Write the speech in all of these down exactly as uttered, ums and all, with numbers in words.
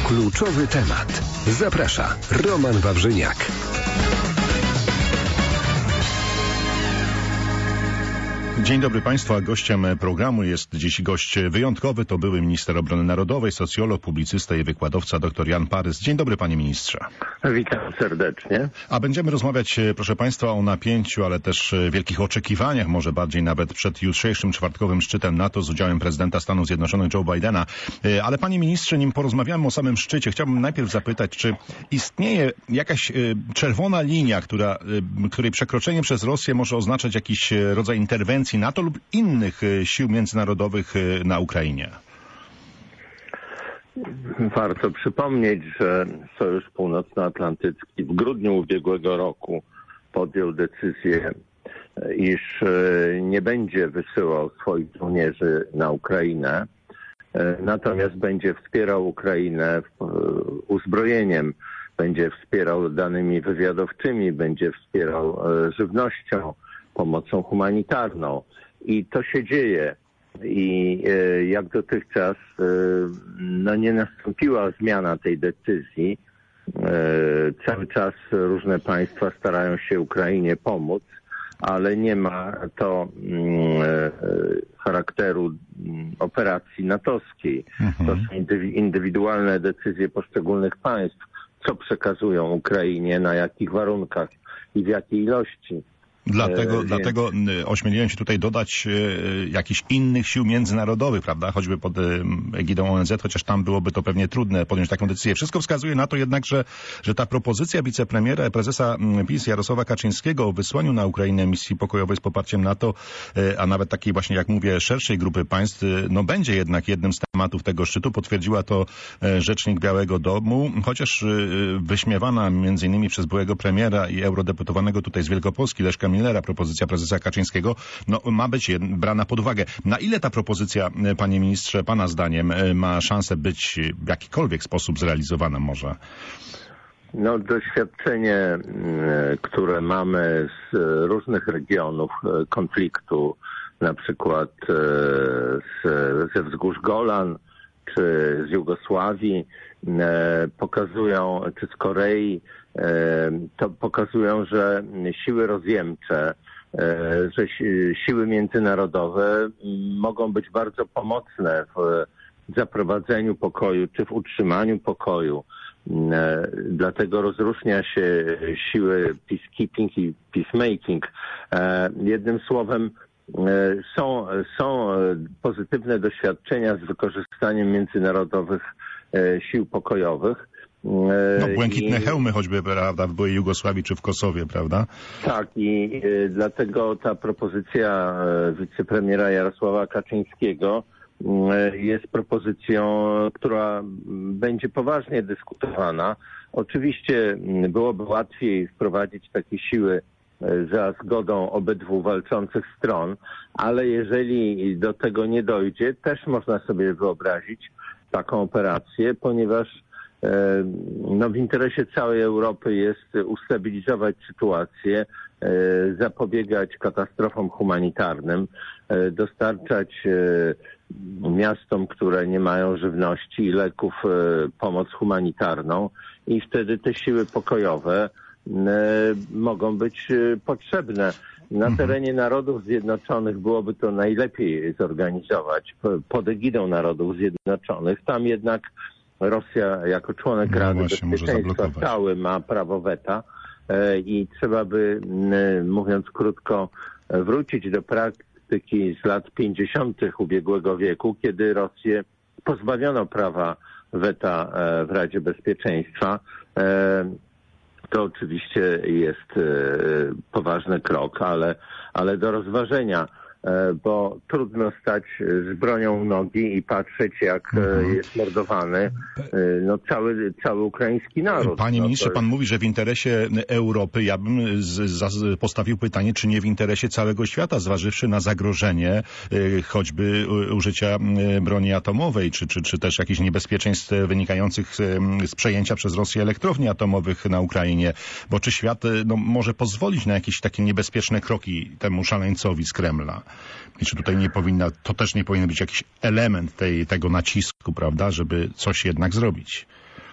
Kluczowy temat. Zaprasza Roman Wawrzyniak. Dzień dobry Państwu, a gościem programu jest dziś gość wyjątkowy. To były minister obrony narodowej, socjolog, publicysta i wykładowca dr Jan Parys. Dzień dobry Panie Ministrze. Witam serdecznie. A będziemy rozmawiać, proszę Państwa, o napięciu, ale też wielkich oczekiwaniach, może bardziej nawet przed jutrzejszym czwartkowym szczytem NATO z udziałem prezydenta Stanów Zjednoczonych Joe Bidena. Ale Panie Ministrze, nim porozmawiamy o samym szczycie, chciałbym najpierw zapytać, czy istnieje jakaś czerwona linia, która, której przekroczenie przez Rosję może oznaczać jakiś rodzaj interwencji NATO lub innych sił międzynarodowych na Ukrainie? Warto przypomnieć, że Sojusz Północnoatlantycki w grudniu ubiegłego roku podjął decyzję, iż nie będzie wysyłał swoich żołnierzy na Ukrainę, natomiast będzie wspierał Ukrainę uzbrojeniem, będzie wspierał danymi wywiadowczymi, będzie wspierał żywnością, pomocą humanitarną. I to się dzieje. I e, jak dotychczas e, no nie nastąpiła zmiana tej decyzji. E, cały czas różne państwa starają się Ukrainie pomóc, ale nie ma to mm, e, charakteru mm, operacji natowskiej. Mhm. To są indywidualne decyzje poszczególnych państw, co przekazują Ukrainie, na jakich warunkach i w jakiej ilości. Dlatego, Więc... dlatego ośmieliłem się tutaj dodać e, jakichś innych sił międzynarodowych, prawda, choćby pod e, egidą O N Z, chociaż tam byłoby to pewnie trudne podjąć taką decyzję. Wszystko wskazuje na to jednak, że, że ta propozycja wicepremiera, prezesa PiS Jarosława Kaczyńskiego o wysłaniu na Ukrainę misji pokojowej z poparciem NATO, e, a nawet takiej właśnie, jak mówię, szerszej grupy państw, e, no będzie jednak jednym z tematów tego szczytu. Potwierdziła to e, rzecznik Białego Domu, chociaż e, wyśmiewana między innymi przez byłego premiera i eurodeputowanego tutaj z Wielkopolski, Leszka Millera, propozycja prezesa Kaczyńskiego, no, ma być brana pod uwagę. Na ile ta propozycja, panie ministrze, pana zdaniem ma szansę być w jakikolwiek sposób zrealizowana może? No, doświadczenie, które mamy z różnych regionów konfliktu, na przykład z, ze wzgórz Golan, czy z Jugosławii, pokazują, czy z Korei, to pokazują, że siły rozjemcze, że siły międzynarodowe mogą być bardzo pomocne w zaprowadzeniu pokoju, czy w utrzymaniu pokoju. Dlatego rozróżnia się siły peacekeeping i peacemaking. Jednym słowem, są, są pozytywne doświadczenia z wykorzystaniem międzynarodowych sił pokojowych. No, błękitne I, hełmy choćby, prawda, w byłej Jugosławii czy w Kosowie, prawda? Tak, i y, dlatego ta propozycja y, wicepremiera Jarosława Kaczyńskiego y, jest propozycją, która będzie poważnie dyskutowana. Oczywiście y, byłoby łatwiej wprowadzić takie siły y, za zgodą obydwu walczących stron, ale jeżeli do tego nie dojdzie, też można sobie wyobrazić taką operację, ponieważ no, w interesie całej Europy jest ustabilizować sytuację, zapobiegać katastrofom humanitarnym, dostarczać miastom, które nie mają żywności i leków, pomoc humanitarną i wtedy te siły pokojowe mogą być potrzebne. Na terenie Narodów Zjednoczonych byłoby to najlepiej zorganizować pod egidą Narodów Zjednoczonych. Tam jednak Rosja jako członek no Rady właśnie, Bezpieczeństwa stały ma prawo weta i trzeba by, mówiąc krótko, wrócić do praktyki z lat pięćdziesiątych ubiegłego wieku, kiedy Rosję pozbawiono prawa weta w Radzie Bezpieczeństwa. To oczywiście jest poważny krok, ale, ale do rozważenia, bo trudno stać z bronią u nogi i patrzeć, jak mhm. jest mordowany no, cały, cały ukraiński naród. Panie no, ministrze, jest... pan mówi, że w interesie Europy, ja bym z, z, postawił pytanie, czy nie w interesie całego świata, zważywszy na zagrożenie y, choćby użycia y, broni atomowej, czy, czy, czy też jakichś niebezpieczeństw wynikających z, z przejęcia przez Rosję elektrowni atomowych na Ukrainie, bo czy świat y, no, może pozwolić na jakieś takie niebezpieczne kroki temu szaleńcowi z Kremla? I czy tutaj nie powinna, to też nie powinien być jakiś element tej, tego nacisku, prawda, żeby coś jednak zrobić?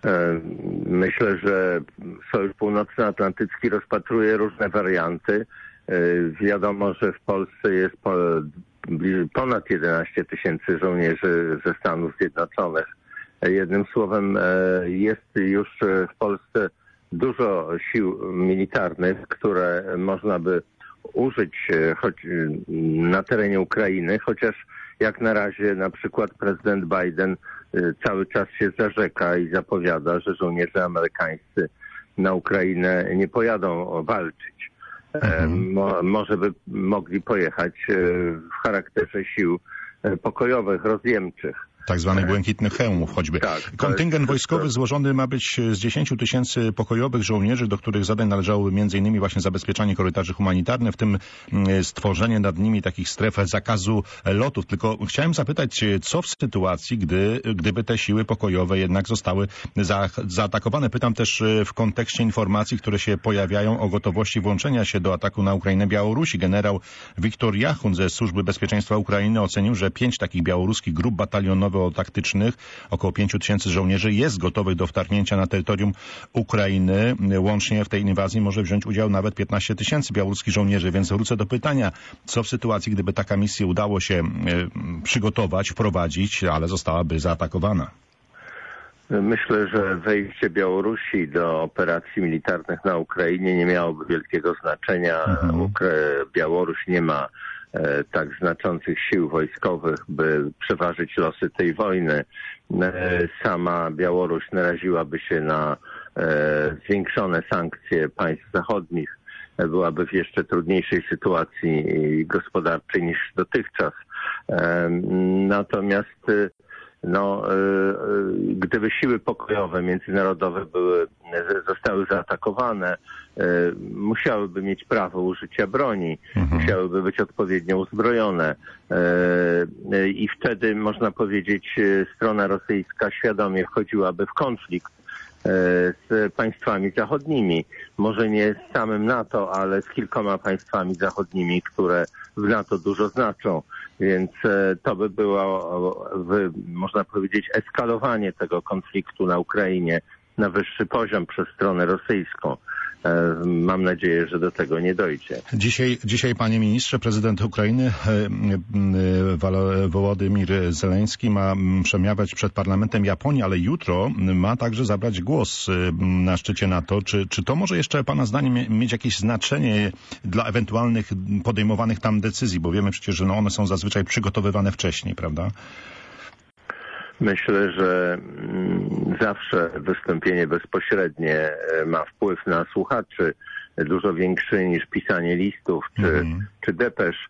Myślę, że Sojusz Północnoatlantycki rozpatruje różne warianty. Wiadomo, że w Polsce jest ponad jedenaście tysięcy żołnierzy ze Stanów Zjednoczonych. Jednym słowem, jest już w Polsce dużo sił militarnych, które można by użyć choć na terenie Ukrainy, chociaż jak na razie na przykład prezydent Biden cały czas się zarzeka i zapowiada, że żołnierze amerykańscy na Ukrainę nie pojadą walczyć. Mhm. Mo, może by mogli pojechać w charakterze sił pokojowych, rozjemczych. Tak zwanych błękitnych hełmów choćby. Tak, Kontyngent wojskowy złożony ma być z dziesięciu tysięcy pokojowych żołnierzy, do których zadań należałoby między innymi właśnie zabezpieczanie korytarzy humanitarnych, w tym stworzenie nad nimi takich stref zakazu lotów. Tylko chciałem zapytać, co w sytuacji, gdy, gdyby te siły pokojowe jednak zostały za, zaatakowane? Pytam też w kontekście informacji, które się pojawiają o gotowości włączenia się do ataku na Ukrainę Białorusi. Generał Wiktor Jachun ze Służby Bezpieczeństwa Ukrainy ocenił, że pięć takich białoruskich grup batalionowych taktycznych, około pięciu tysięcy żołnierzy jest gotowych do wtargnięcia na terytorium Ukrainy. Łącznie w tej inwazji może wziąć udział nawet piętnaście tysięcy białoruskich żołnierzy, więc wrócę do pytania, co w sytuacji, gdyby taka misja udało się y, przygotować, wprowadzić, ale zostałaby zaatakowana? Myślę, że wejście Białorusi do operacji militarnych na Ukrainie nie miałoby wielkiego znaczenia. Mhm. Ukra- Białoruś nie ma e, tak znaczących sił wojskowych, by przeważyć losy tej wojny. E, sama Białoruś naraziłaby się na e, zwiększone sankcje państw zachodnich. E, byłaby w jeszcze trudniejszej sytuacji gospodarczej niż dotychczas. E, natomiast e, No, gdyby siły pokojowe międzynarodowe były, zostały zaatakowane, musiałyby mieć prawo użycia broni, mhm. musiałyby być odpowiednio uzbrojone i wtedy, można powiedzieć, strona rosyjska świadomie wchodziłaby w konflikt z państwami zachodnimi. Może nie z samym NATO, ale z kilkoma państwami zachodnimi, które w NATO dużo znaczą. Więc to by było, można powiedzieć, eskalowanie tego konfliktu na Ukrainie na wyższy poziom przez stronę rosyjską. Mam nadzieję, że do tego nie dojdzie. Dzisiaj, dzisiaj panie ministrze, prezydent Ukrainy Wołodymyr Zełenski ma przemawiać przed parlamentem Japonii, ale jutro ma także zabrać głos na szczycie NATO. Czy, czy to może jeszcze pana zdaniem mieć jakieś znaczenie dla ewentualnych podejmowanych tam decyzji? Bo wiemy przecież, że no one są zazwyczaj przygotowywane wcześniej, prawda? Myślę, że zawsze wystąpienie bezpośrednie ma wpływ na słuchaczy dużo większy niż pisanie listów czy, mm. czy depesz.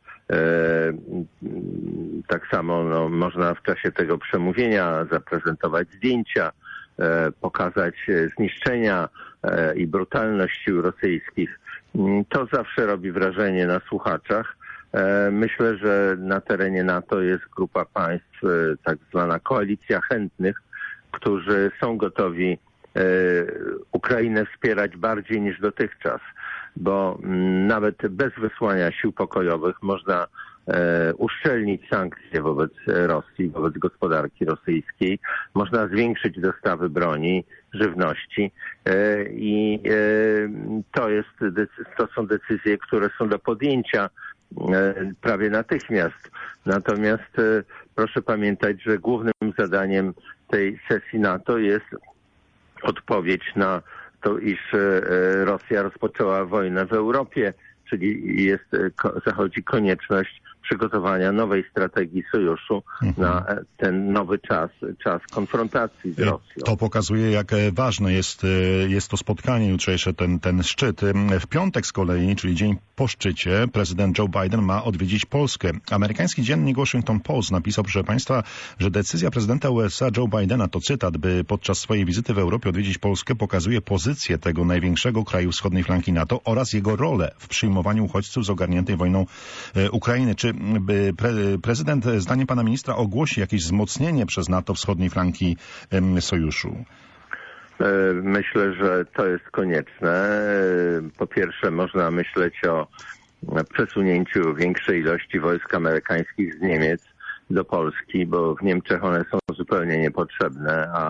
Tak samo no, można w czasie tego przemówienia zaprezentować zdjęcia, pokazać zniszczenia i brutalność sił rosyjskich. To zawsze robi wrażenie na słuchaczach. Myślę, że na terenie NATO jest grupa państw, tak zwana koalicja chętnych, którzy są gotowi Ukrainę wspierać bardziej niż dotychczas, bo nawet bez wysłania sił pokojowych można uszczelnić sankcje wobec Rosji, wobec gospodarki rosyjskiej, można zwiększyć dostawy broni, żywności i to jest, to są decyzje, które są do podjęcia prawie natychmiast. Natomiast proszę pamiętać, że głównym zadaniem tej sesji NATO jest odpowiedź na to, iż Rosja rozpoczęła wojnę w Europie, czyli jest, zachodzi konieczność przygotowania nowej strategii sojuszu mhm. na ten nowy czas, czas konfrontacji z Rosją. To pokazuje, jak ważne jest, jest to spotkanie jutrzejsze, ten, ten szczyt. W piątek z kolei, czyli dzień po szczycie, prezydent Joe Biden ma odwiedzić Polskę. Amerykański dziennik Washington Post napisał, proszę państwa, że decyzja prezydenta U S A Joe Bidena, to cytat, by podczas swojej wizyty w Europie odwiedzić Polskę, pokazuje pozycję tego największego kraju wschodniej flanki NATO oraz jego rolę w przyjmowaniu uchodźców z ogarniętej wojną Ukrainy. Czy by pre, prezydent, zdaniem pana ministra, ogłosi jakieś wzmocnienie przez NATO wschodniej flanki sojuszu? Myślę, że to jest konieczne. Po pierwsze, można myśleć o przesunięciu większej ilości wojsk amerykańskich z Niemiec do Polski, bo w Niemczech one są zupełnie niepotrzebne, a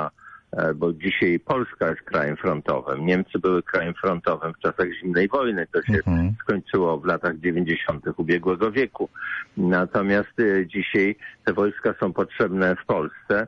bo dzisiaj Polska jest krajem frontowym. Niemcy były krajem frontowym w czasach zimnej wojny. To się mhm. skończyło w latach dziewięćdziesiątych ubiegłego wieku. Natomiast dzisiaj te wojska są potrzebne w Polsce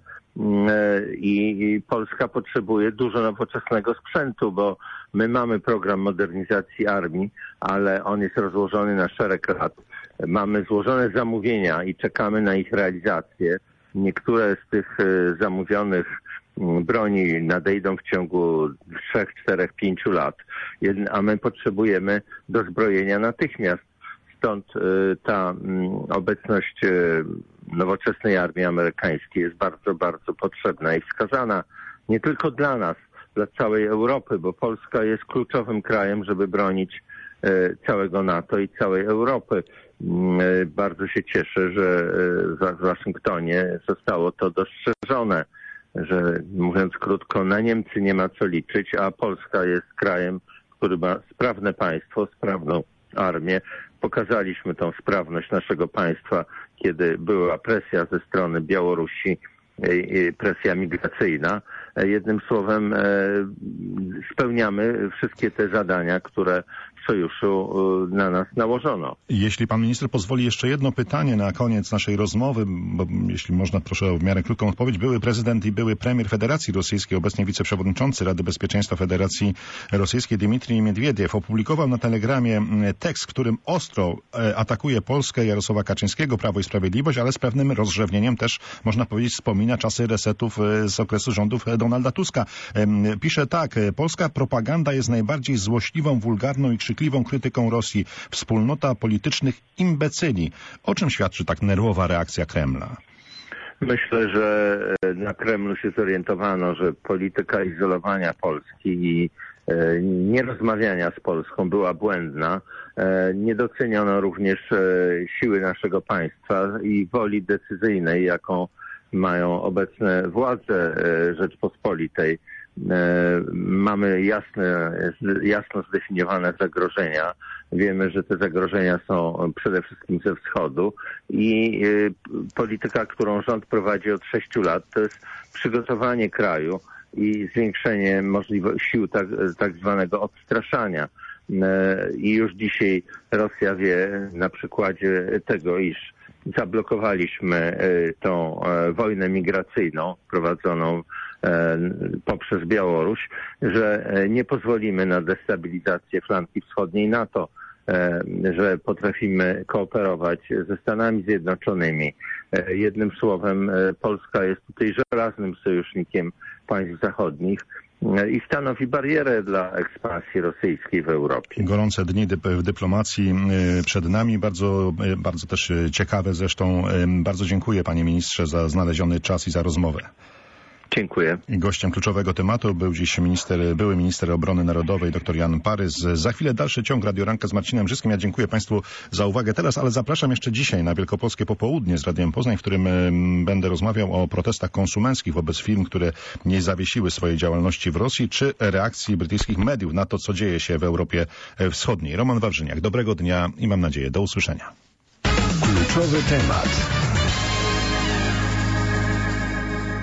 i Polska potrzebuje dużo nowoczesnego sprzętu, bo my mamy program modernizacji armii, ale on jest rozłożony na szereg lat. Mamy złożone zamówienia i czekamy na ich realizację. Niektóre z tych zamówionych broni nadejdą w ciągu trzech, czterech, pięciu lat, a my potrzebujemy dozbrojenia natychmiast. Stąd ta obecność nowoczesnej armii amerykańskiej jest bardzo, bardzo potrzebna i wskazana nie tylko dla nas, dla całej Europy, bo Polska jest kluczowym krajem, żeby bronić całego NATO i całej Europy. Bardzo się cieszę, że w Waszyngtonie zostało to dostrzeżone, że mówiąc krótko, na Niemcy nie ma co liczyć, a Polska jest krajem, który ma sprawne państwo, sprawną armię. Pokazaliśmy tą sprawność naszego państwa, kiedy była presja ze strony Białorusi, presja migracyjna. Jednym słowem spełniamy wszystkie te zadania, które w sojuszu na nas nałożono. Jeśli pan minister pozwoli, jeszcze jedno pytanie na koniec naszej rozmowy, bo jeśli można, proszę o w miarę krótką odpowiedź. Były prezydent i były premier Federacji Rosyjskiej, obecnie wiceprzewodniczący Rady Bezpieczeństwa Federacji Rosyjskiej Dmitrij Miedwiediew opublikował na Telegramie tekst, w którym ostro atakuje Polskę, Jarosława Kaczyńskiego, Prawo i Sprawiedliwość, ale z pewnym rozrzewnieniem też, można powiedzieć, wspomina czasy resetów z okresu rządów Donalda Tuska. Pisze tak: polska propaganda jest najbardziej złośliwą, wulgarną i krzykliwą krytyką Rosji. Wspólnota politycznych imbecyli. O czym świadczy tak nerwowa reakcja Kremla? Myślę, że na Kremlu się zorientowano, że polityka izolowania Polski i nierozmawiania z Polską była błędna. Nie doceniono również siły naszego państwa i woli decyzyjnej, jaką mają obecne władze Rzeczpospolitej. Mamy jasne, jasno zdefiniowane zagrożenia. Wiemy, że te zagrożenia są przede wszystkim ze wschodu i polityka, którą rząd prowadzi od sześciu lat, to jest przygotowanie kraju i zwiększenie możliwości sił tak, tak zwanego odstraszania. I już dzisiaj Rosja wie na przykładzie tego, iż zablokowaliśmy tą wojnę migracyjną prowadzoną poprzez Białoruś, że nie pozwolimy na destabilizację flanki wschodniej NATO, że potrafimy kooperować ze Stanami Zjednoczonymi. Jednym słowem, Polska jest tutaj żelaznym sojusznikiem państw zachodnich i stanowi barierę dla ekspansji rosyjskiej w Europie. Gorące dni w dyplomacji przed nami, bardzo, bardzo też ciekawe zresztą. Bardzo dziękuję, panie ministrze, za znaleziony czas i za rozmowę. Dziękuję. Gościem kluczowego tematu był dziś minister, były minister obrony narodowej dr Jan Parys. Za chwilę dalszy ciąg Radioranka z Marcinem Brzyskim. Ja dziękuję państwu za uwagę teraz, ale zapraszam jeszcze dzisiaj na Wielkopolskie Popołudnie z Radiem Poznań, w którym będę rozmawiał o protestach konsumenckich wobec firm, które nie zawiesiły swojej działalności w Rosji, czy reakcji brytyjskich mediów na to, co dzieje się w Europie Wschodniej. Roman Wawrzyniak, dobrego dnia i mam nadzieję do usłyszenia. Kluczowy temat.